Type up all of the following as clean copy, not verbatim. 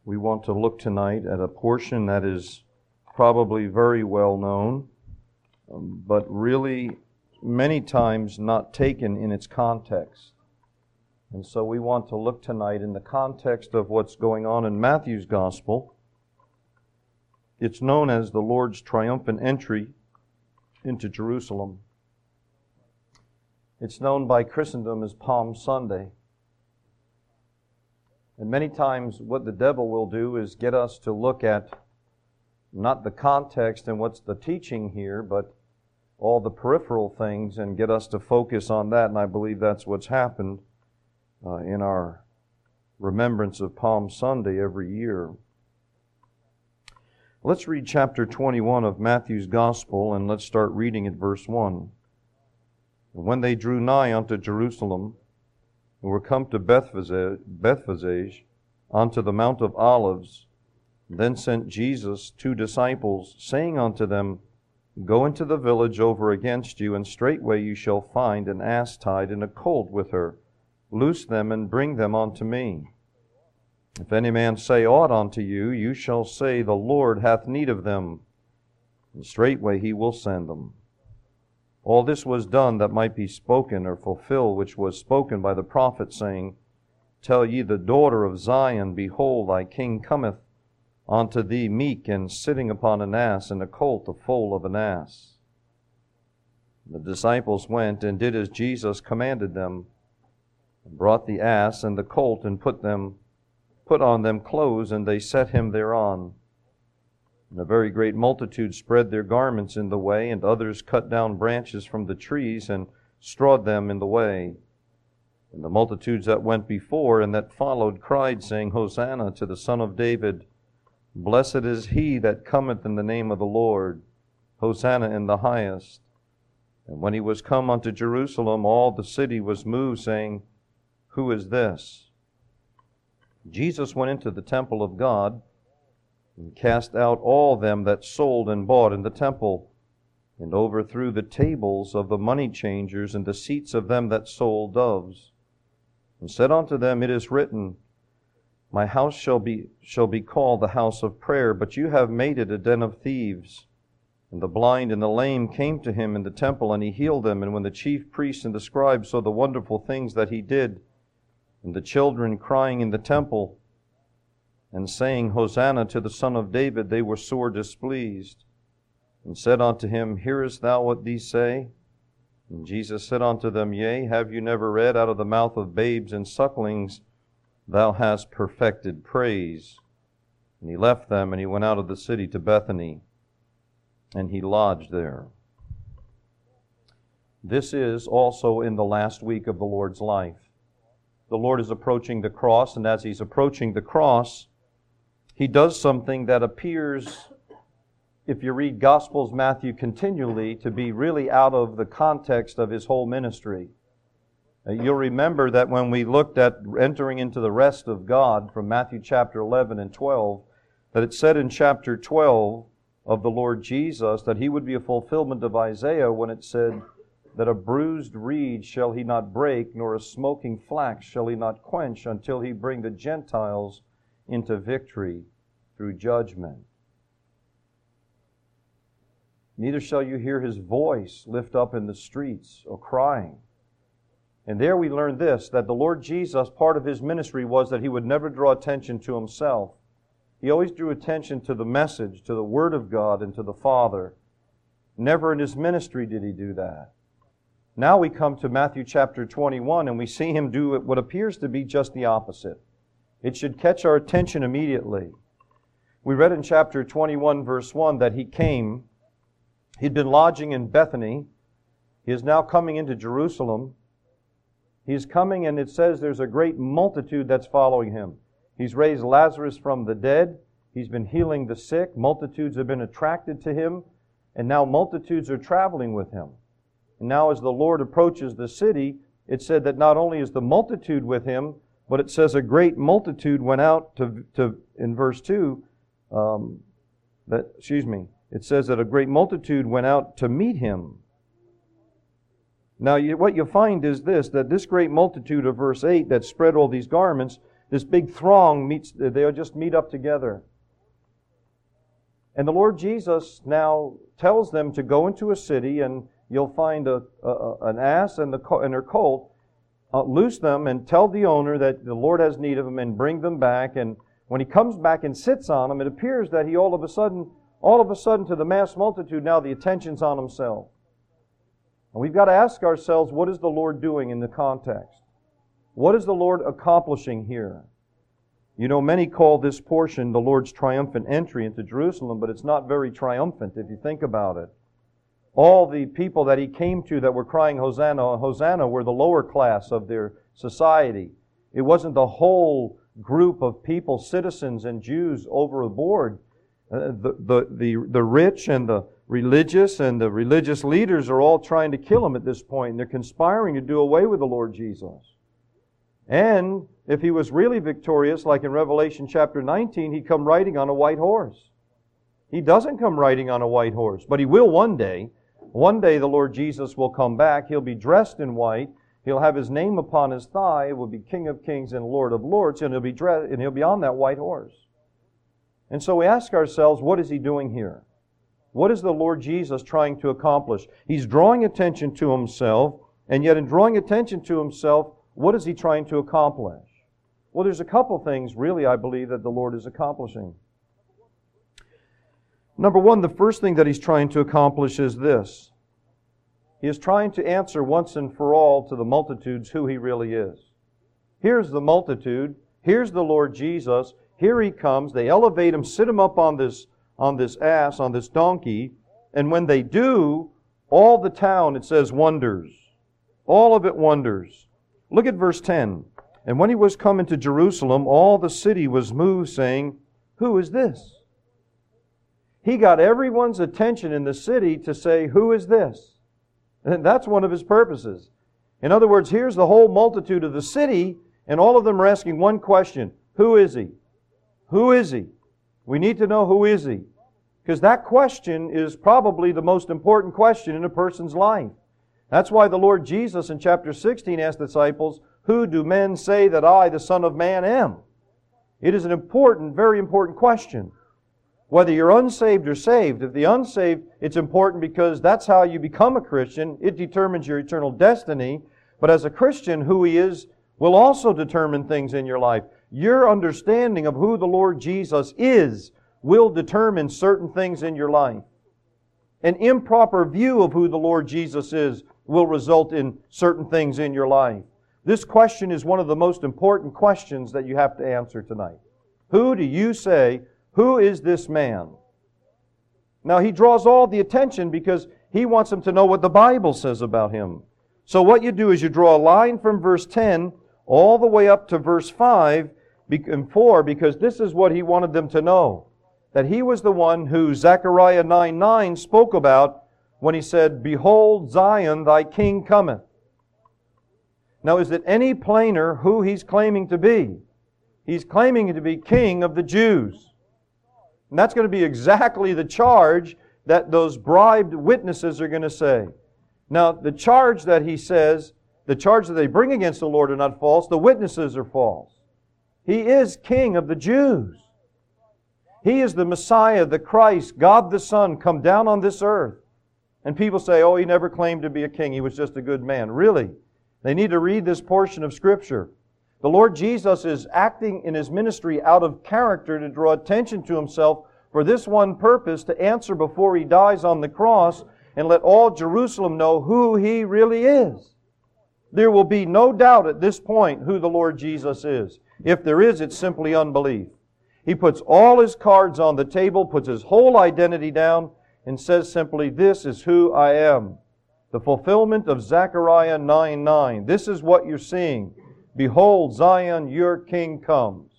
We want to look tonight at a portion that is probably very well known, but really many times not taken in its context. And so we want to look tonight in the context of what's going on in Matthew's Gospel. It's known as the Lord's triumphant entry into Jerusalem. It's known by Christendom as Palm Sunday. And many times what the devil will do is get us to look at not the context and what's the teaching here, but all the peripheral things and get us to focus on that. And I believe that's what's happened in our remembrance of Palm Sunday every year. Let's read chapter 21 of Matthew's Gospel, and let's start reading at verse 1. When they drew nigh unto Jerusalem, and were come to Bethphage, unto the Mount of Olives, then sent Jesus 2 disciples, saying unto them, Go into the village over against you, and straightway you shall find an ass tied and a colt with her. Loose them and bring them unto me. If any man say aught unto you, you shall say, The Lord hath need of them, and straightway he will send them. All this was done that might be spoken or fulfilled, which was spoken by the prophet, saying, Tell ye the daughter of Zion, Behold, thy king cometh unto thee meek, and sitting upon an ass, and a colt, the foal of an ass. The disciples went and did as Jesus commanded them, and brought the ass and the colt, and put on them clothes, and they set him thereon. And a very great multitude spread their garments in the way, and others cut down branches from the trees, and strawed them in the way. And the multitudes that went before and that followed cried, saying, Hosanna to the Son of David. Blessed is he that cometh in the name of the Lord. Hosanna in the highest. And when he was come unto Jerusalem, all the city was moved, saying, Who is this? Jesus went into the temple of God, and cast out all them that sold and bought in the temple, and overthrew the tables of the money changers and the seats of them that sold doves, and said unto them, It is written, My house shall be called the house of prayer, but you have made it a den of thieves. And the blind and the lame came to him in the temple, and he healed them. And when the chief priests and the scribes saw the wonderful things that he did, and the children crying in the temple, and saying, Hosanna to the Son of David, they were sore displeased, and said unto him, Hearest thou what these say? And Jesus said unto them, Yea, have you never read, Out of the mouth of babes and sucklings thou hast perfected praise? And he left them, and he went out of the city to Bethany, and he lodged there. This is also in the last week of the Lord's life. The Lord is approaching the cross, and as he's approaching the cross, he does something that appears, if you read Gospels, Matthew, continually, to be really out of the context of his whole ministry. You'll remember that when we looked at entering into the rest of God from Matthew chapter 11 and 12, that it said in chapter 12 of the Lord Jesus that he would be a fulfillment of Isaiah when it said that a bruised reed shall he not break, nor a smoking flax shall he not quench, until he bring the Gentiles into victory through judgment. Neither shall you hear his voice lift up in the streets or crying. And there we learn this, that the Lord Jesus, part of his ministry was that he would never draw attention to himself. He always drew attention to the message, to the Word of God, and to the Father. Never in his ministry did he do that. Now we come to Matthew chapter 21, and we see him do what appears to be just the opposite. It should catch our attention immediately. We read in chapter 21, verse 1, that he came. He'd been lodging in Bethany. He is now coming into Jerusalem. He's coming, and it says there's a great multitude that's following him. He's raised Lazarus from the dead. He's been healing the sick. Multitudes have been attracted to him, and now multitudes are traveling with him. And now as the Lord approaches the city, it said that not only is the multitude with him, but it says a great multitude went out to in verse 2, it says that a great multitude went out to meet him. Now what you find is this, that this great multitude of verse 8 that spread all these garments, this big throng they'll just meet up together. And the Lord Jesus now tells them to go into a city, and you'll find an ass and her colt. Loose them and tell the owner that the Lord has need of them and bring them back. And when he comes back and sits on them, it appears that he all of a sudden to the mass multitude, now the attention's on himself. And we've got to ask ourselves, what is the Lord doing in the context? What is the Lord accomplishing here? You know, many call this portion the Lord's triumphant entry into Jerusalem, but it's not very triumphant if you think about it. All the people that he came to that were crying Hosanna, Hosanna were the lower class of their society. It wasn't the whole group of people, citizens and Jews overboard. The rich and the religious leaders are all trying to kill him at this point, and they're conspiring to do away with the Lord Jesus. And if he was really victorious, like in Revelation chapter 19, he'd come riding on a white horse. He doesn't come riding on a white horse, but he will one day. One day the Lord Jesus will come back. He'll be dressed in white. He'll have his name upon his thigh. It will be King of Kings and Lord of Lords, and he'll be on that white horse. And so we ask ourselves, what is he doing here? What is the Lord Jesus trying to accomplish? He's drawing attention to himself, and yet in drawing attention to himself, what is he trying to accomplish? Well, there's a couple things, really, I believe, that the Lord is accomplishing. Number one, the first thing that he's trying to accomplish is this. He is trying to answer once and for all to the multitudes who he really is. Here's the multitude. Here's the Lord Jesus. Here he comes. They elevate him, sit him up on this ass, on this donkey. And when they do, all the town, it says, wonders. All of it wonders. Look at verse 10. And when he was come into Jerusalem, all the city was moved, saying, who is this? He got everyone's attention in the city to say, who is this? And that's one of his purposes. In other words, here's the whole multitude of the city, and all of them are asking one question. Who is he? Who is he? We need to know who is he. Because that question is probably the most important question in a person's life. That's why the Lord Jesus in chapter 16 asked the disciples, who do men say that I, the Son of Man, am? It is an important, very important question. Whether you're unsaved or saved. If the unsaved, it's important because that's how you become a Christian. It determines your eternal destiny. But as a Christian, who he is will also determine things in your life. Your understanding of who the Lord Jesus is will determine certain things in your life. An improper view of who the Lord Jesus is will result in certain things in your life. This question is one of the most important questions that you have to answer tonight. Who do you say, who is this man? Now he draws all the attention because he wants them to know what the Bible says about him. So what you do is you draw a line from verse 10 all the way up to verse 5 and 4, because this is what he wanted them to know. That he was the one who Zechariah 9:9 spoke about when he said, behold, Zion, thy king cometh. Now is it any plainer who he's claiming to be? He's claiming to be king of the Jews. And that's going to be exactly the charge that those bribed witnesses are going to say. Now, the charge that he says, the charge that they bring against the Lord are not false. The witnesses are false. He is king of the Jews. He is the Messiah, the Christ, God the Son, come down on this earth. And people say, oh, he never claimed to be a king. He was just a good man. Really? They need to read this portion of Scripture. The Lord Jesus is acting in His ministry out of character to draw attention to Himself for this one purpose, to answer before He dies on the cross and let all Jerusalem know who He really is. There will be no doubt at this point who the Lord Jesus is. If there is, it's simply unbelief. He puts all His cards on the table, puts His whole identity down, and says simply, this is who I am. The fulfillment of Zechariah 9:9. This is what you're seeing. Behold, Zion, your king comes.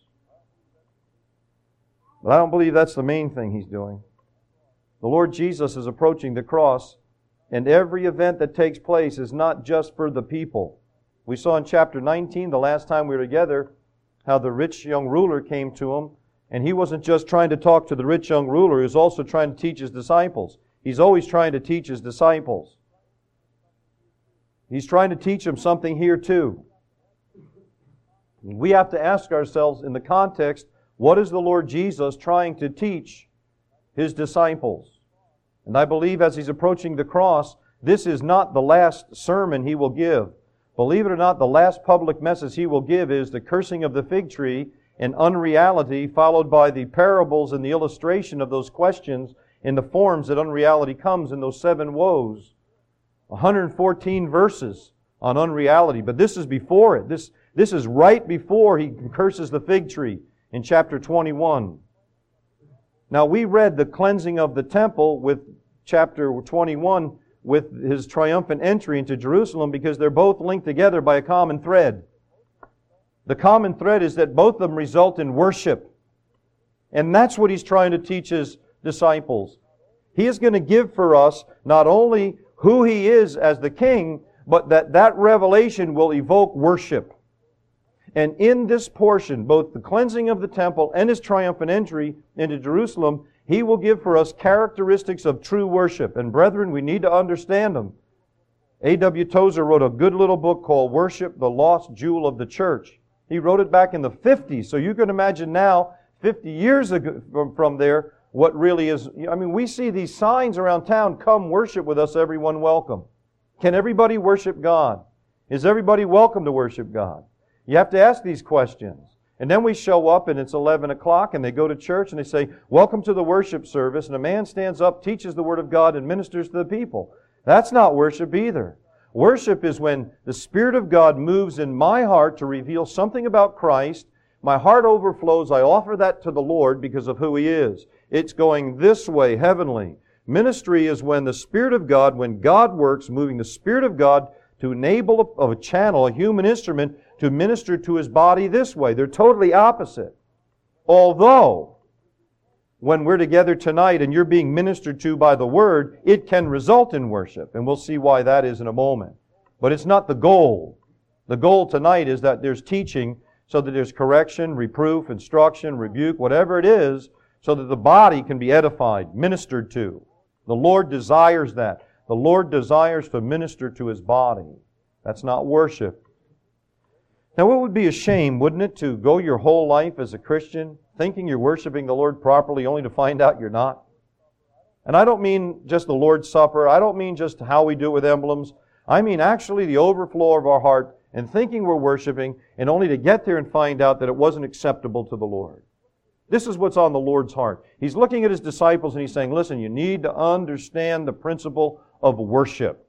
But I don't believe that's the main thing He's doing. The Lord Jesus is approaching the cross, and every event that takes place is not just for the people. We saw in chapter 19, the last time we were together, how the rich young ruler came to Him, and He wasn't just trying to talk to the rich young ruler, He was also trying to teach His disciples. He's always trying to teach His disciples. He's trying to teach them something here too. We have to ask ourselves in the context, what is the Lord Jesus trying to teach His disciples? And I believe as He's approaching the cross, this is not the last sermon He will give. Believe it or not, the last public message He will give is the cursing of the fig tree and unreality, followed by the parables and the illustration of those questions in the forms that unreality comes in those 7 woes. 114 verses on unreality. But this is before it. This is right before He curses the fig tree in chapter 21. Now we read the cleansing of the temple with chapter 21 with His triumphant entry into Jerusalem because they're both linked together by a common thread. The common thread is that both of them result in worship. And that's what He's trying to teach His disciples. He is going to give for us not only who He is as the King, but that revelation will evoke worship. And in this portion, both the cleansing of the temple and His triumphant entry into Jerusalem, He will give for us characteristics of true worship. And brethren, we need to understand them. A.W. Tozer wrote a good little book called Worship, the Lost Jewel of the Church. He wrote it back in the 50s. So you can imagine now, 50 years ago from there, what really is. I mean, we see these signs around town, come worship with us, everyone welcome. Can everybody worship God? Is everybody welcome to worship God? You have to ask these questions. And then we show up and it's 11 o'clock and they go to church and they say, welcome to the worship service. And a man stands up, teaches the Word of God and ministers to the people. That's not worship either. Worship is when the Spirit of God moves in my heart to reveal something about Christ. My heart overflows. I offer that to the Lord because of who He is. It's going this way, heavenly. Ministry is when the Spirit of God, when God works, moving the Spirit of God to enable a channel, a human instrument, to minister to His body this way. They're totally opposite. Although, when we're together tonight and you're being ministered to by the Word, it can result in worship. And we'll see why that is in a moment. But it's not the goal. The goal tonight is that there's teaching so that there's correction, reproof, instruction, rebuke, whatever it is, so that the body can be edified, ministered to. The Lord desires that. The Lord desires to minister to His body. That's not worship. Now it would be a shame, wouldn't it, to go your whole life as a Christian thinking you're worshiping the Lord properly only to find out you're not? And I don't mean just the Lord's Supper. I don't mean just how we do it with emblems. I mean actually the overflow of our heart and thinking we're worshiping and only to get there and find out that it wasn't acceptable to the Lord. This is what's on the Lord's heart. He's looking at His disciples and He's saying, listen, you need to understand the principle of worship.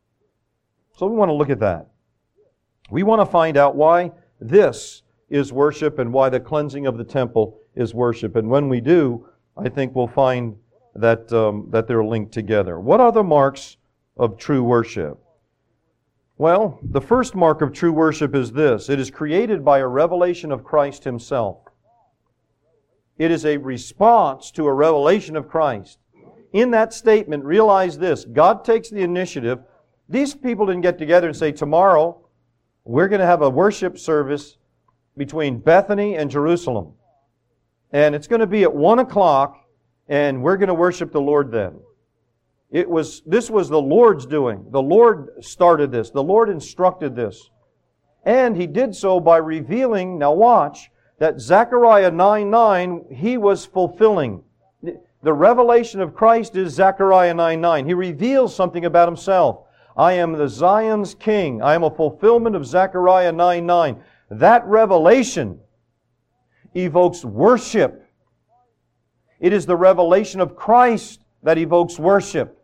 So we want to look at that. We want to find out why this is worship and why the cleansing of the temple is worship. And when we do, I think we'll find that they're linked together. What are the marks of true worship? Well, the first mark of true worship is this. It is created by a revelation of Christ Himself. It is a response to a revelation of Christ. In that statement, realize this. God takes the initiative. These people didn't get together and say, tomorrow we're going to have a worship service between Bethany and Jerusalem. And it's going to be at 1 o'clock and we're going to worship the Lord then. This was the Lord's doing. The Lord started this. The Lord instructed this. And He did so by revealing, now watch, that Zechariah 9:9, He was fulfilling. The revelation of Christ is Zechariah 9:9. He reveals something about Himself. I am the Zion's king. I am a fulfillment of Zechariah 9:9. That revelation evokes worship. It is the revelation of Christ that evokes worship.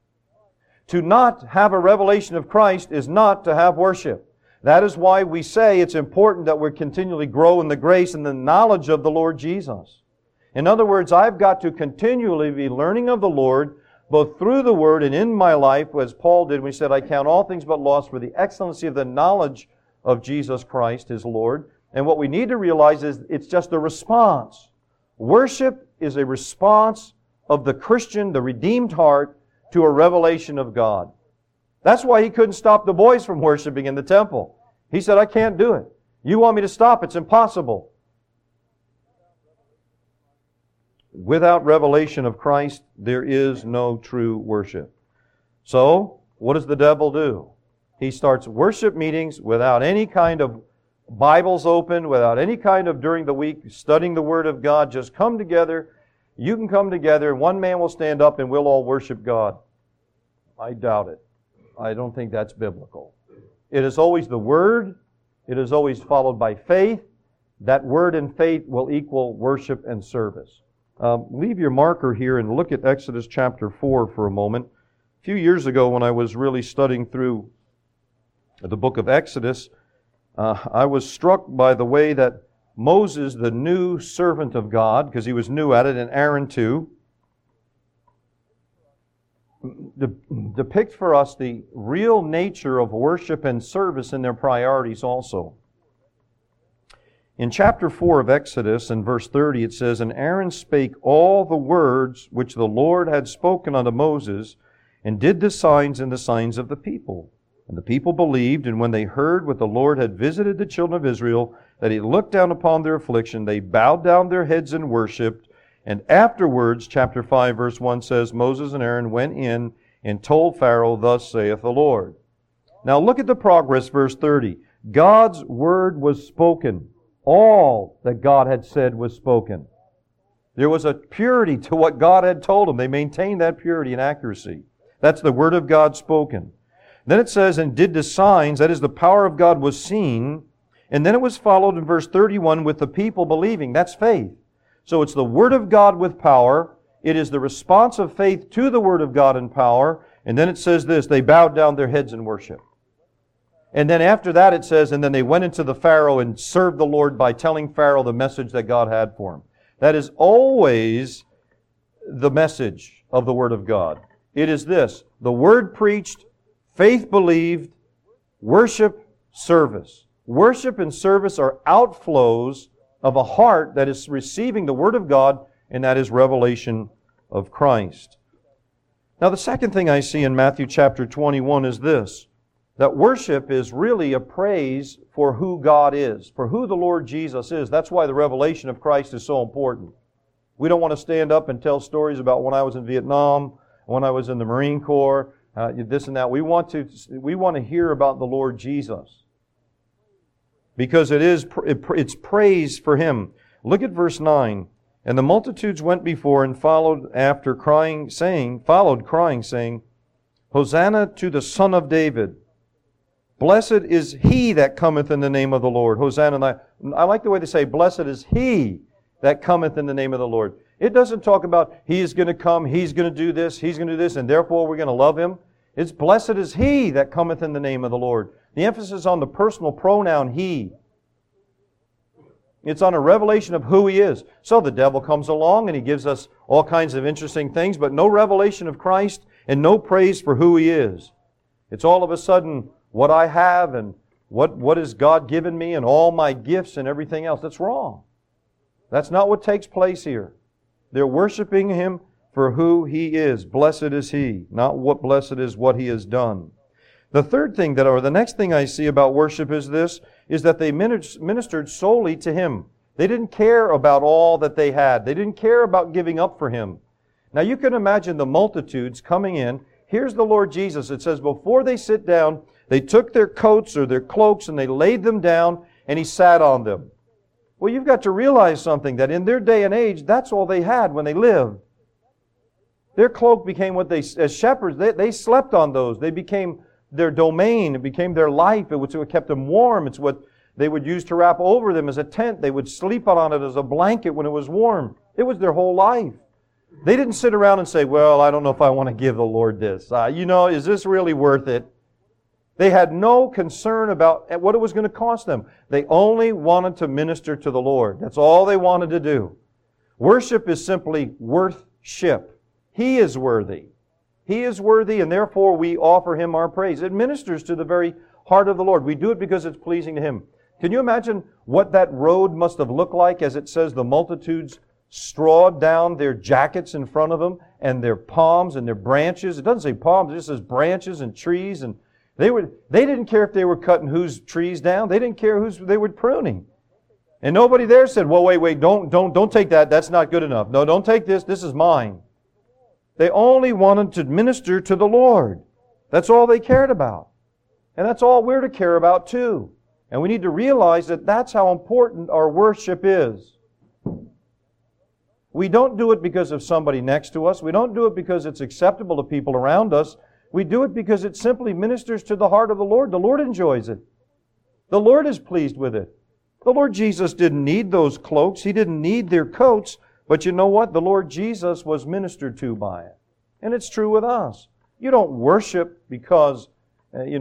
To not have a revelation of Christ is not to have worship. That is why we say it's important that we continually grow in the grace and the knowledge of the Lord Jesus. In other words, I've got to continually be learning of the Lord, both through the Word and in my life, as Paul did when he said, I count all things but loss for the excellency of the knowledge of Jesus Christ, His Lord. And what we need to realize is it's just a response. Worship is a response of the Christian, the redeemed heart, to a revelation of God. That's why he couldn't stop the boys from worshiping in the temple. He said, I can't do it. You want me to stop? It's impossible. Without revelation of Christ, there is no true worship. So, what does the devil do? He starts worship meetings without any kind of Bibles open, without any kind of during the week studying the Word of God. Just come together. You can come together, and one man will stand up and we'll all worship God. I doubt it. I don't think that's biblical. It is always the Word. It is always followed by faith. That Word and faith will equal worship and service. Leave your marker here and look at Exodus chapter 4 for a moment. A few years ago when I was really studying through the book of Exodus, I was struck by the way that Moses, the new servant of God, because he was new at it, and Aaron too, depict for us the real nature of worship and service and their priorities also. In chapter 4 of Exodus, in verse 30, it says, "And Aaron spake all the words which the Lord had spoken unto Moses, and did the signs and the signs of the people. And the people believed, and when they heard what the Lord had visited the children of Israel, that He looked down upon their affliction, they bowed down their heads and worshipped. And afterwards," chapter 5, verse 1 says, "Moses and Aaron went in and told Pharaoh, Thus saith the Lord." Now look at the progress, verse 30. God's word was spoken. All that God had said was spoken. There was a purity to what God had told them. They maintained that purity and accuracy. That's the word of God spoken. Then it says, "And did the signs," that is, the power of God was seen. And then it was followed in verse 31 with the people believing. That's faith. So it's the Word of God with power. It is the response of faith to the Word of God in power. And then it says this, they bowed down their heads in worship. And then after that it says, and then they went into the Pharaoh and served the Lord by telling Pharaoh the message that God had for him. That is always the message of the Word of God. It is this, the Word preached, faith believed, worship, service. Worship and service are outflows of a heart that is receiving the Word of God, and that is revelation of Christ. Now the second thing I see in Matthew chapter 21 is this, that worship is really a praise for who God is, for who the Lord Jesus is. That's why the revelation of Christ is so important. We don't want to stand up and tell stories about when I was in Vietnam, when I was in the Marine Corps, this and that. We want to hear about the Lord Jesus, because it's praise for Him. Look at verse 9. "And the multitudes went before and followed after, crying, saying, Hosanna to the Son of David. Blessed is He that cometh in the name of the Lord. Hosanna." I like the way they say, "Blessed is He that cometh in the name of the Lord." It doesn't talk about He is going to come, He's going to do this, He's going to do this, and therefore we're going to love Him. It's blessed is He that cometh in the name of the Lord. The emphasis on the personal pronoun He. It's on a revelation of who He is. So the devil comes along and he gives us all kinds of interesting things, but no revelation of Christ and no praise for who He is. It's all of a sudden what I have and what has God given me and all my gifts and everything else. That's wrong. That's not what takes place here. They're worshiping Him for who He is. Blessed is He, not what blessed is what He has done. The third thing the next thing I see about worship is this, is that they ministered solely to Him. They didn't care about all that they had. They didn't care about giving up for Him. Now you can imagine the multitudes coming in. Here's the Lord Jesus. It says before they sit down, they took their coats or their cloaks and they laid them down and He sat on them. Well, you've got to realize something, that in their day and age, that's all they had when they lived. Their cloak became as shepherds, they slept on those. They became their domain. It became their life. It was what kept them warm. It's what they would use to wrap over them as a tent. They would sleep on it as a blanket when it was warm. It was their whole life. They didn't sit around and say, well, I don't know if I want to give the Lord this. Is this really worth it? They had no concern about what it was going to cost them. They only wanted to minister to the Lord. That's all they wanted to do. Worship is simply worth-ship. He is worthy. He is worthy, and therefore we offer Him our praise. It ministers to the very heart of the Lord. We do it because it's pleasing to Him. Can you imagine what that road must have looked like, as it says the multitudes strawed down their jackets in front of them, and their palms and their branches? It doesn't say palms, it just says branches and trees. And they didn't care if they were cutting whose trees down. They didn't care whose they were pruning. And nobody there said, well, wait, don't take that. That's not good enough. No, don't take this. This is mine. They only wanted to minister to the Lord. That's all they cared about. And that's all we're to care about too. And we need to realize that that's how important our worship is. We don't do it because of somebody next to us. We don't do it because it's acceptable to people around us. We do it because it simply ministers to the heart of the Lord. The Lord enjoys it. The Lord is pleased with it. The Lord Jesus didn't need those cloaks. He didn't need their coats. But you know what? The Lord Jesus was ministered to by it. And it's true with us. You don't worship because, let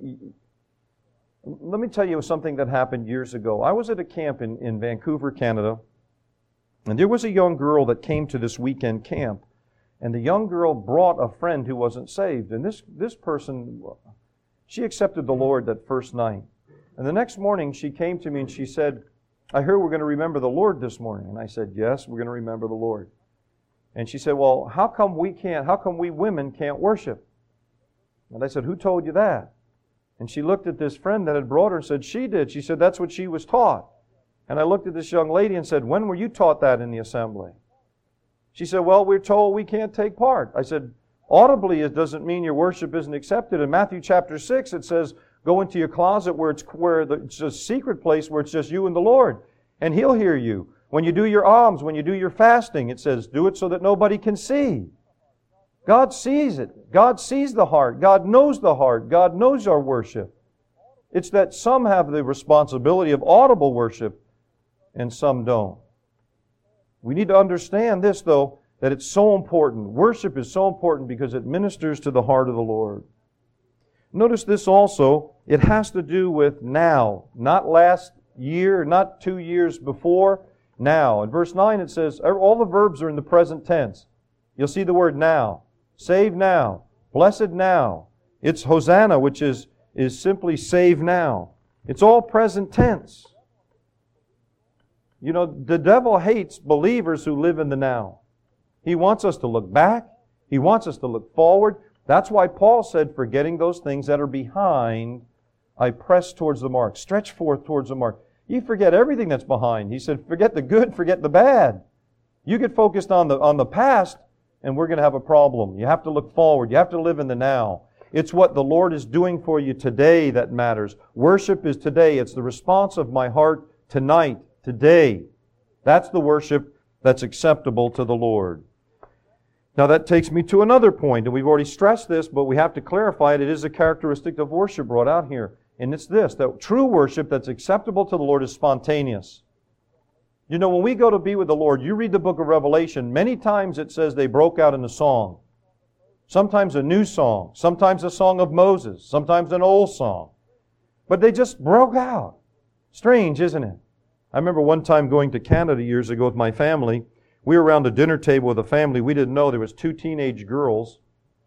me tell you something that happened years ago. I was at a camp in Vancouver, Canada, and there was a young girl that came to this weekend camp. And the young girl brought a friend who wasn't saved. And this person, she accepted the Lord that first night. And the next morning she came to me and she said, I heard we're going to remember the Lord this morning. And I said, yes, we're going to remember the Lord. And she said, well, how come we women can't worship? And I said, who told you that? And she looked at this friend that had brought her and said, she did. She said, that's what she was taught. And I looked at this young lady and said, when were you taught that in the assembly? She said, well, we're told we can't take part. I said, audibly it doesn't mean your worship isn't accepted. In Matthew chapter 6 it says, go into your closet where it's a secret place where it's just you and the Lord. And He'll hear you. When you do your alms, when you do your fasting, it says, do it so that nobody can see. God sees it. God sees the heart. God knows the heart. God knows our worship. It's that some have the responsibility of audible worship and some don't. We need to understand this, though, that it's so important. Worship is so important because it ministers to the heart of the Lord. Notice this also, it has to do with now, not last year, not 2 years before, now. In verse 9 it says, all the verbs are in the present tense. You'll see the word now. Save now. Blessed now. It's Hosanna, which is simply save now. It's all present tense. You know, the devil hates believers who live in the now. He wants us to look back. He wants us to look forward. That's why Paul said, forgetting those things that are behind, I press towards the mark. Stretch forth towards the mark. You forget everything that's behind. He said, forget the good, forget the bad. You get focused on the past, and we're going to have a problem. You have to look forward. You have to live in the now. It's what the Lord is doing for you today that matters. Worship is today. It's the response of my heart tonight, today. That's the worship that's acceptable to the Lord. Now that takes me to another point, and we've already stressed this, but we have to clarify it. It is a characteristic of worship brought out here. And it's this, that true worship that's acceptable to the Lord is spontaneous. You know, when we go to be with the Lord, you read the book of Revelation, many times it says they broke out in a song. Sometimes a new song, sometimes a song of Moses, sometimes an old song. But they just broke out. Strange, isn't it? I remember one time going to Canada years ago with my family. We were around a dinner table with a family. We didn't know there was 2 teenage girls.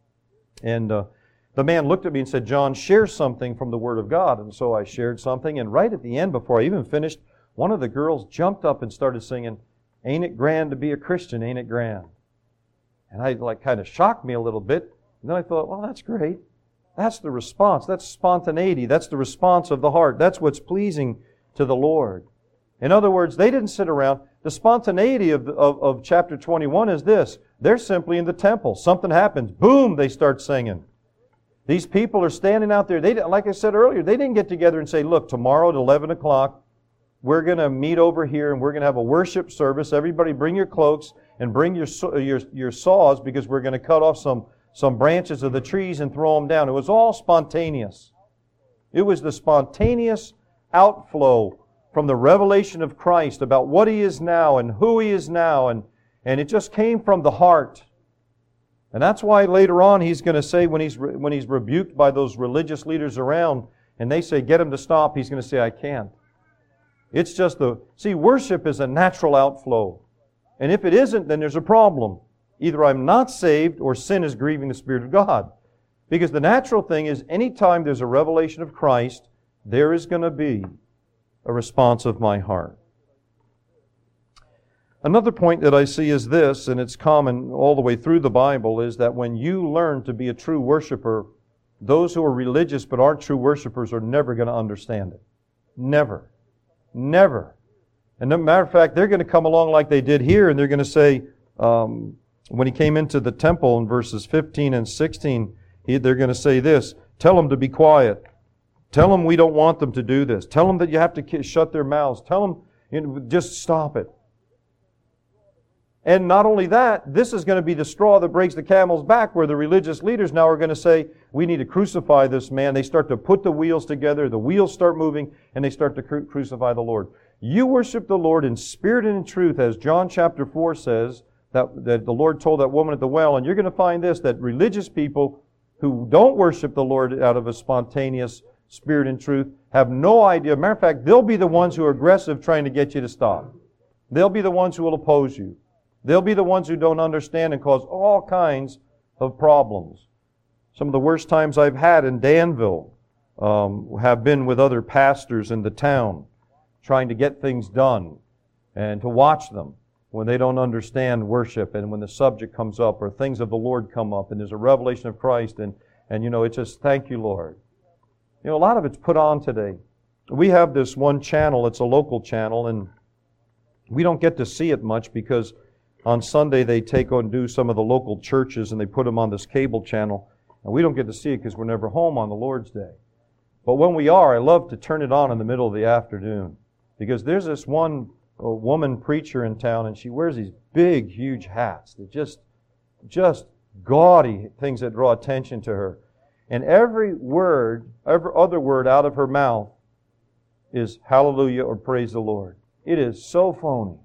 And the man looked at me and said, John, share something from the Word of God. And so I shared something. And right at the end, before I even finished, one of the girls jumped up and started singing, ain't it grand to be a Christian, ain't it grand? And I kind of shocked me a little bit. And then I thought, well, that's great. That's the response. That's spontaneity. That's the response of the heart. That's what's pleasing to the Lord. In other words, they didn't sit around. The spontaneity of chapter 21 is this. They're simply in the temple. Something happens. Boom, they start singing. These people are standing out there. Like I said earlier, they didn't get together and say, look, tomorrow at 11 o'clock, we're going to meet over here and we're going to have a worship service. Everybody bring your cloaks and bring your saws because we're going to cut off some branches of the trees and throw them down. It was all spontaneous. It was the spontaneous outflow from the revelation of Christ about what He is now and who He is now. And it just came from the heart. And that's why later on He's going to say when He's rebuked by those religious leaders around and they say, get Him to stop, He's going to say, I can't. It's just worship is a natural outflow. And if it isn't, then there's a problem. Either I'm not saved or sin is grieving the Spirit of God. Because the natural thing is anytime there's a revelation of Christ, there is going to be a response of my heart. Another point that I see is this, and it's common all the way through the Bible, is that when you learn to be a true worshiper, those who are religious but aren't true worshipers are never going to understand it. Never. Never. And as a matter of fact, they're going to come along like they did here, and they're going to say, when He came into the temple in verses 15 and 16, they're going to say this, tell them to be quiet. Tell them we don't want them to do this. Tell them that you have to shut their mouths. Tell them, just stop it. And not only that, this is going to be the straw that breaks the camel's back, where the religious leaders now are going to say, we need to crucify this man. They start to put the wheels together, the wheels start moving, and they start to crucify the Lord. You worship the Lord in spirit and in truth, as John chapter 4 says, that the Lord told that woman at the well. And you're going to find this, that religious people who don't worship the Lord out of a spontaneous spirit and truth have no idea. Matter of fact, they'll be the ones who are aggressive trying to get you to stop. They'll be the ones who will oppose you. They'll be the ones who don't understand and cause all kinds of problems. Some of the worst times I've had in Danville have been with other pastors in the town, trying to get things done and to watch them when they don't understand worship, and when the subject comes up or things of the Lord come up and there's a revelation of Christ, and it's just, thank you, Lord. A lot of it's put on today. We have this one channel, it's a local channel, and we don't get to see it much because on Sunday they take on do some of the local churches and they put them on this cable channel, and we don't get to see it because we're never home on the Lord's Day. But when we are, I love to turn it on in the middle of the afternoon, because there's this one woman preacher in town, and she wears these big, huge hats. They're just gaudy things that draw attention to her. And every other word out of her mouth is hallelujah or praise the Lord. It is so phony.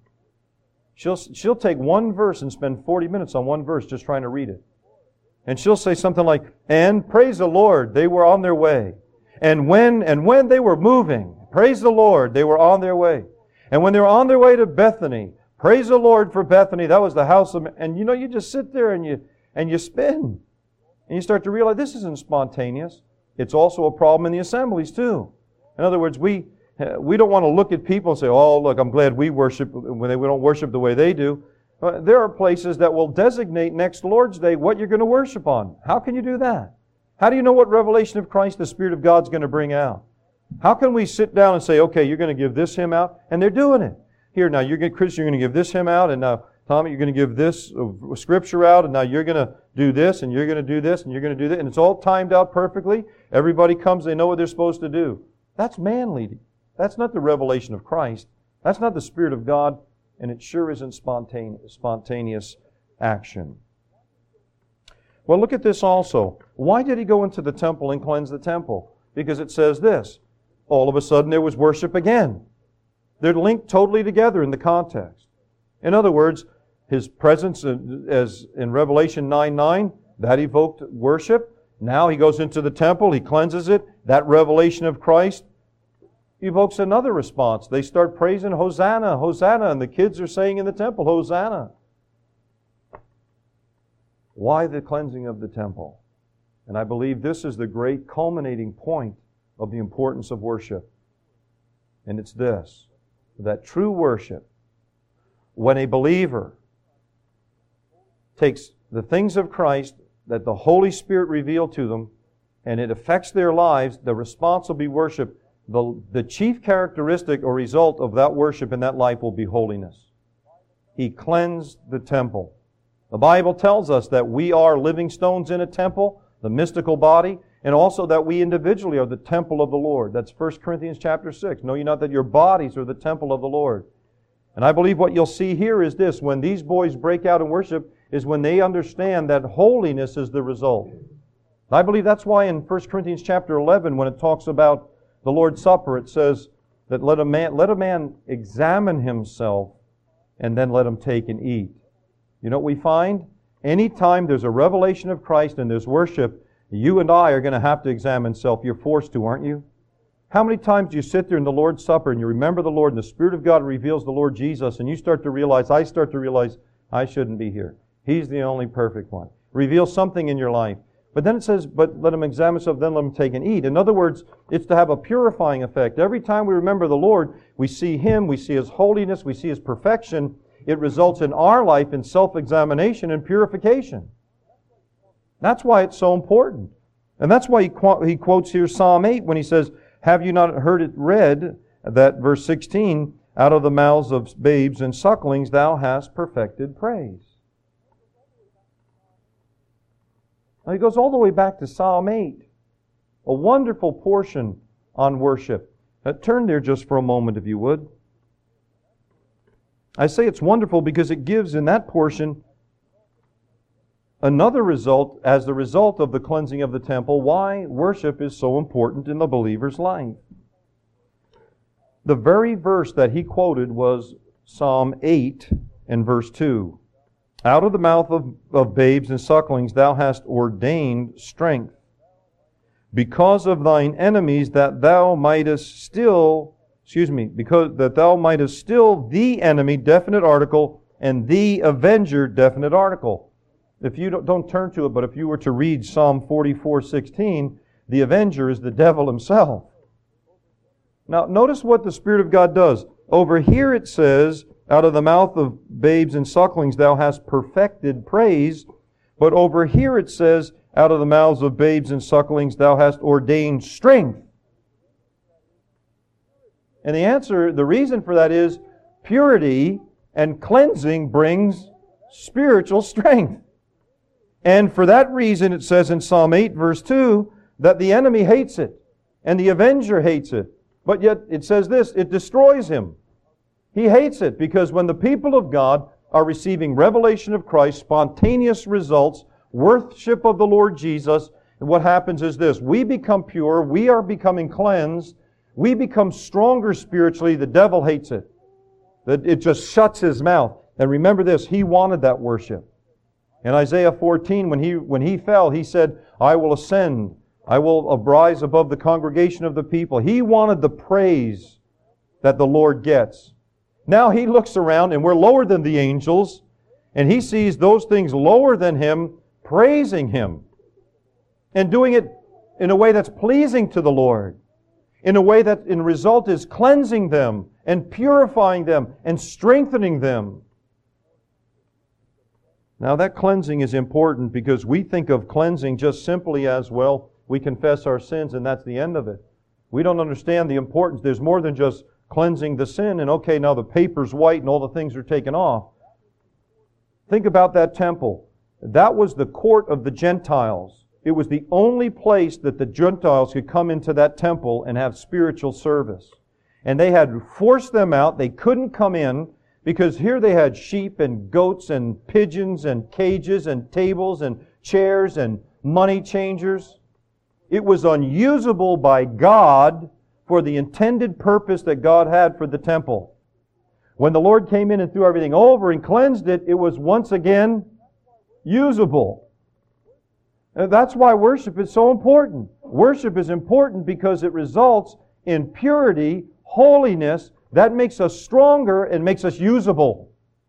She'll take one verse and spend 40 minutes on one verse just trying to read it. And she'll say something like, and praise the Lord, they were on their way. And when they were moving, praise the Lord, they were on their way. And when they were on their way to Bethany, praise the Lord for Bethany, that was the house of... And you just sit there and you spin. And you start to realize this isn't spontaneous. It's also a problem in the assemblies too. In other words, we don't want to look at people and say, oh, look, I'm glad we worship when we don't worship the way they do. There are places that will designate next Lord's Day what you're going to worship on. How can you do that? How do you know what revelation of Christ the Spirit of God's going to bring out? How can we sit down and say, okay, you're going to give this hymn out, and they're doing it. Here, now, Chris, you're going to give this hymn out, and now, Tommy, you're going to give this scripture out, and now you're going to do this, and you're going to do this, and you're going to do that, and it's all timed out perfectly. Everybody comes, they know what they're supposed to do. That's man leading. That's not the revelation of Christ. That's not the Spirit of God, and it sure isn't spontaneous action. Well, look at this also. Why did he go into the temple and cleanse the temple? Because it says this. All of a sudden there was worship again. They're linked totally together in the context. In other words, His presence, as in Revelation 9:9, that evoked worship. Now He goes into the temple, He cleanses it. That revelation of Christ evokes another response. They start praising Hosanna, Hosanna, and the kids are saying in the temple, Hosanna. Why the cleansing of the temple? And I believe this is the great culminating point of the importance of worship. And it's this, that true worship, when a believer takes the things of Christ that the Holy Spirit revealed to them, and it affects their lives, the response will be worship. The chief characteristic or result of that worship in that life will be holiness. He cleansed the temple. The Bible tells us that we are living stones in a temple, the mystical body, and also that we individually are the temple of the Lord. That's 1 Corinthians chapter 6. Know ye not that your bodies are the temple of the Lord? And I believe what you'll see here is this. When these boys break out in worship is when they understand that holiness is the result. And I believe that's why in 1 Corinthians chapter 11, when it talks about the Lord's Supper, it says that let a man examine himself and then let him take and eat. You know what we find? Anytime there's a revelation of Christ and there's worship, you and I are going to have to examine self. You're forced to, aren't you? How many times do you sit there in the Lord's Supper and you remember the Lord and the Spirit of God reveals the Lord Jesus and you start to realize, I start to realize, I shouldn't be here. He's the only perfect one. Reveals something in your life. But then it says, but let him examine himself, then let him take and eat. In other words, it's to have a purifying effect. Every time we remember the Lord, we see Him, we see His holiness, we see His perfection. It results in our life in self-examination and purification. That's why it's so important. And that's why he quotes here Psalm 8 when he says, have you not heard it read, that verse 16, out of the mouths of babes and sucklings thou hast perfected praise. Now he goes all the way back to Psalm 8, a wonderful portion on worship. Turn there just for a moment, if you would. I say it's wonderful because it gives in that portion another result, as the result of the cleansing of the temple, why worship is so important in the believer's life. The very verse that he quoted was Psalm 8 and verse 2. Out of the mouth of babes and sucklings thou hast ordained strength, because of thine enemies, that thou mightest still, because that thou mightest still the enemy, definite article, and the avenger, definite article. If you don't turn to it, but if you were to read Psalm 44:16, the avenger is the devil himself. Now, notice what the Spirit of God does. Over here it says, out of the mouth of babes and sucklings thou hast perfected praise. But over here it says, out of the mouths of babes and sucklings thou hast ordained strength. And the reason for that is purity and cleansing brings spiritual strength. And for that reason it says in Psalm 8 verse 2 that the enemy hates it and the avenger hates it. But yet it says this, it destroys him. He hates it because when the people of God are receiving revelation of Christ, spontaneous results, worship of the Lord Jesus, and what happens is this, we become pure, we are becoming cleansed, we become stronger spiritually, the devil hates it. That it just shuts his mouth. And remember this, he wanted that worship. In Isaiah 14, when he fell, he said, I will ascend, I will rise above the congregation of the people. He wanted the praise that the Lord gets. Now he looks around and we're lower than the angels, and he sees those things lower than him praising him and doing it in a way that's pleasing to the Lord, in a way that in result is cleansing them and purifying them and strengthening them. Now that cleansing is important because we think of cleansing just simply as, well, we confess our sins and that's the end of it. We don't understand the importance. There's more than just cleansing the sin and okay, now the paper's white and all the things are taken off. Think about that temple. That was the court of the Gentiles. It was the only place that the Gentiles could come into that temple and have spiritual service. And they had forced them out. They couldn't come in because here they had sheep and goats and pigeons and cages and tables and chairs and money changers. It was unusable by God for the intended purpose that God had for the temple. When the Lord came in and threw everything over and cleansed it, it was once again usable. And that's why worship is so important. Worship is important because it results in purity, holiness, that makes us stronger and makes us usable.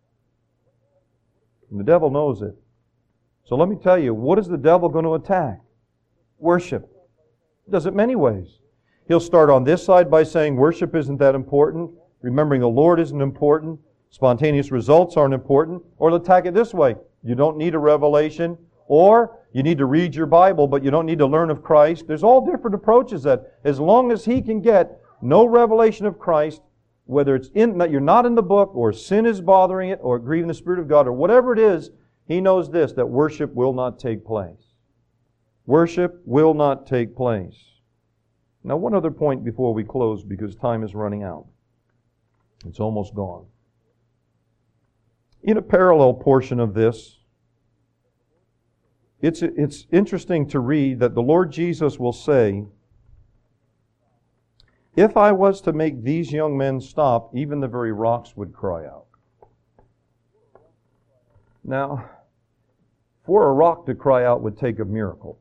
And the devil knows it. So let me tell you, what is the devil going to attack? Worship. He does it many ways. He'll start on this side by saying worship isn't that important, remembering the Lord isn't important, spontaneous results aren't important, or he'll attack it this way. You don't need a revelation, or you need to read your Bible, but you don't need to learn of Christ. There's all different approaches that as long as he can get no revelation of Christ, whether it's that you're not in the book, or sin is bothering it, or grieving the Spirit of God, or whatever it is, he knows this, that worship will not take place. Worship will not take place. Now, one other point before we close, because time is running out. It's almost gone. In a parallel portion of this, it's interesting to read that the Lord Jesus will say, if I was to make these young men stop, even the very rocks would cry out. Now, for a rock to cry out would take a miracle.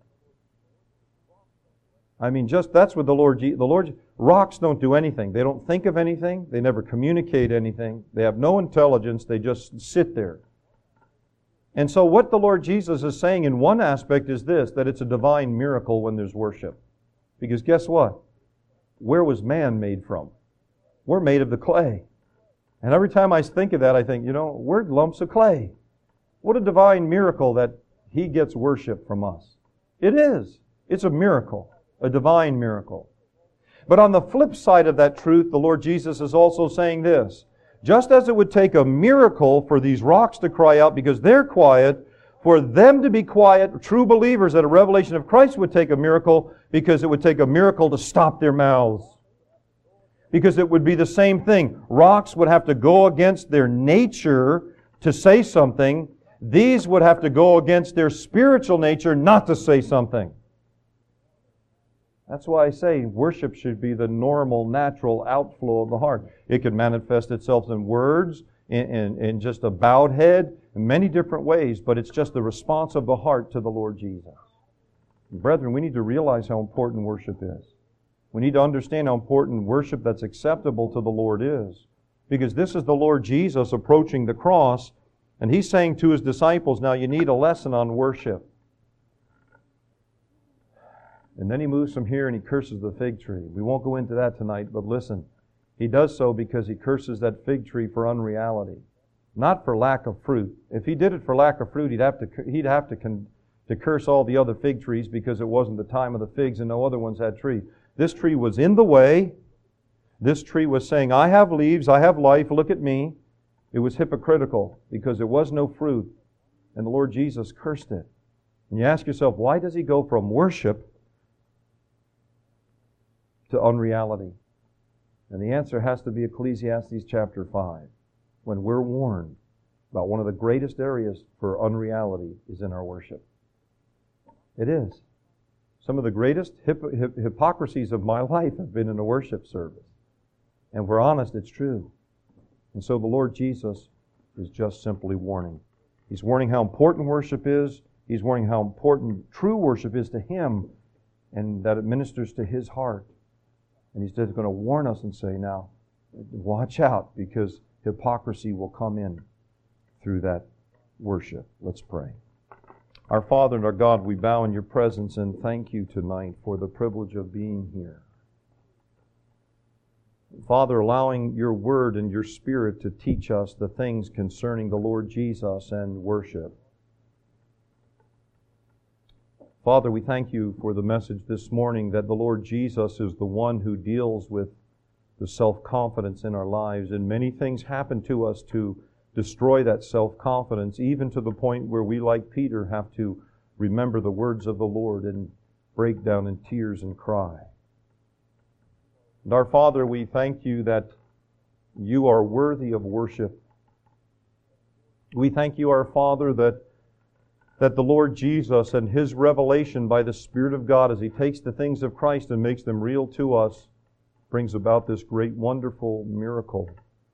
I mean, that's what the Lord, rocks don't do anything. They don't think of anything. They never communicate anything. They have no intelligence. They just sit there. And so what the Lord Jesus is saying in one aspect is this, that it's a divine miracle when there's worship. Because guess what? Where was man made from? We're made of the clay. And every time I think of that, I think, we're lumps of clay. What a divine miracle that He gets worship from us. It is. It's a miracle. A divine miracle. But on the flip side of that truth, the Lord Jesus is also saying this. Just as it would take a miracle for these rocks to cry out because they're quiet, for them to be quiet, true believers, that a revelation of Christ would take a miracle, because it would take a miracle to stop their mouths. Because it would be the same thing. Rocks would have to go against their nature to say something. These would have to go against their spiritual nature not to say something. That's why I say worship should be the normal, natural outflow of the heart. It could manifest itself in words, in just a bowed head, in many different ways, but it's just the response of the heart to the Lord Jesus. Brethren, we need to realize how important worship is. We need to understand how important worship that's acceptable to the Lord is. Because this is the Lord Jesus approaching the cross, and He's saying to His disciples, now you need a lesson on worship. And then He moves from here and He curses the fig tree. We won't go into that tonight, but listen. He does so because He curses that fig tree for unreality, not for lack of fruit. If He did it for lack of fruit, He'd have to curse all the other fig trees because it wasn't the time of the figs and no other ones had trees. This tree was in the way. This tree was saying, I have leaves, I have life, look at me. It was hypocritical because there was no fruit. And the Lord Jesus cursed it. And you ask yourself, why does He go from worship to unreality? And the answer has to be Ecclesiastes chapter 5, when we're warned about one of the greatest areas for unreality is in our worship. It is. Some of the greatest hypocrisies of my life have been in a worship service. And if we're honest, it's true. And so the Lord Jesus is just simply warning. He's warning how important worship is. He's warning how important true worship is to Him, and that it ministers to His heart. And He's just going to warn us and say, now, watch out, because hypocrisy will come in through that worship. Let's pray. Our Father and our God, we bow in Your presence and thank You tonight for the privilege of being here. Father, allowing Your Word and Your Spirit to teach us the things concerning the Lord Jesus and worship. Father, we thank You for the message this morning that the Lord Jesus is the one who deals with the self-confidence in our lives, and many things happen to us to destroy that self-confidence, even to the point where we, like Peter, have to remember the words of the Lord and break down in tears and cry. And our Father, we thank You that You are worthy of worship. We thank You, our Father, that the Lord Jesus and His revelation by the Spirit of God, as He takes the things of Christ and makes them real to us, brings about this great, wonderful miracle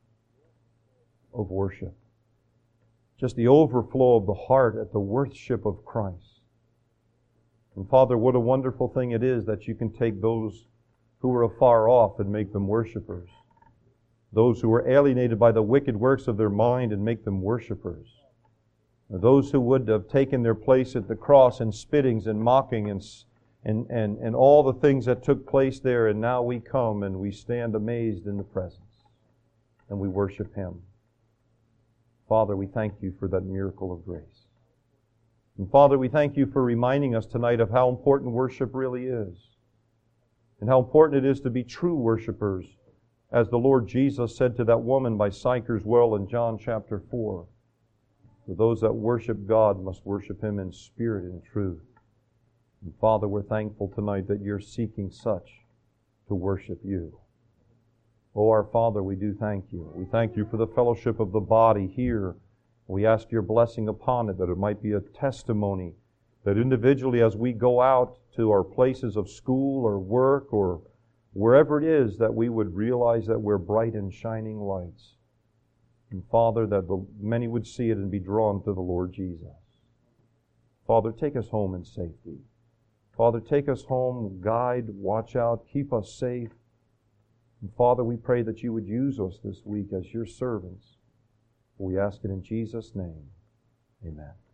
of worship. Just the overflow of the heart at the worship of Christ. And Father, what a wonderful thing it is that You can take those who are afar off and make them worshipers. Those who are alienated by the wicked works of their mind and make them worshipers. Those who would have taken their place at the cross in spittings and mocking and all the things that took place there, and now we come and we stand amazed in the presence and we worship Him. Father, we thank You for that miracle of grace. And Father, we thank You for reminding us tonight of how important worship really is, and how important it is to be true worshipers, as the Lord Jesus said to that woman by Sychar's well in John chapter 4. For those that worship God must worship Him in spirit and truth. And Father, we're thankful tonight that You're seeking such to worship You. Oh, our Father, we do thank You. We thank You for the fellowship of the body here. We ask Your blessing upon it, that it might be a testimony, that individually as we go out to our places of school or work or wherever it is, that we would realize that we're bright and shining lights. And Father, that many would see it and be drawn to the Lord Jesus. Father, take us home in safety. Father, take us home, guide, watch out, keep us safe. And Father, we pray that You would use us this week as Your servants. We ask it in Jesus' name. Amen.